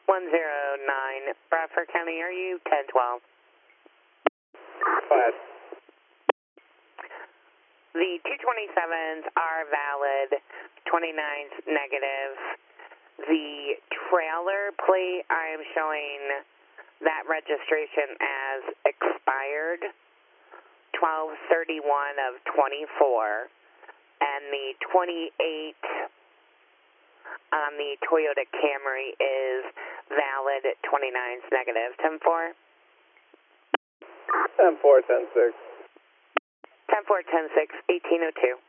109 Bradford County, are you 1012? Class. The 227s are valid, 29's negative. The trailer plate, I am showing that registration as expired, 12/31 of 24. And the 28 on the Toyota Camry is valid at 29's negative. 10-4? 10-4, 10-6. 10-4, 10-6, 1802.